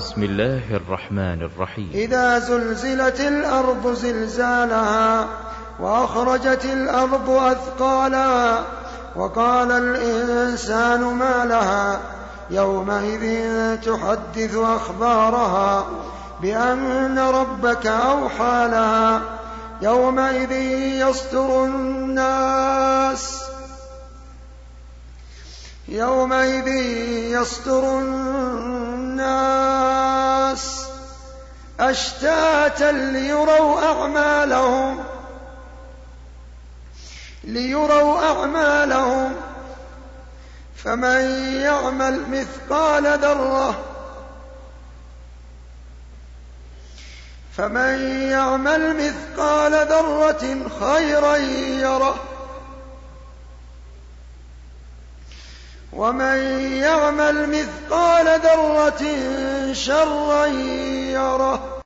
بسم الله الرحمن الرحيم. إذا زلزلت الأرض زلزالها وأخرجت الأرض أثقالها وقال الإنسان ما لها يومئذ تحدث أخبارها بأن ربك أوحى لها يومئذ يصدر الناس أشتاتا ليروا أعمالهم فمن يعمل مثقال ذرة خيرا يره ومن يعمل مثقال ذرة شرا يره.